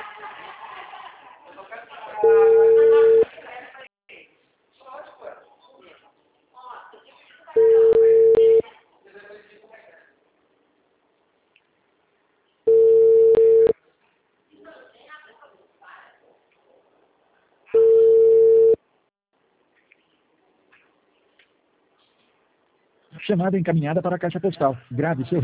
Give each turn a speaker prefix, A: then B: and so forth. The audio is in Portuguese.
A: Chamada encaminhada para a caixa postal. Grave seu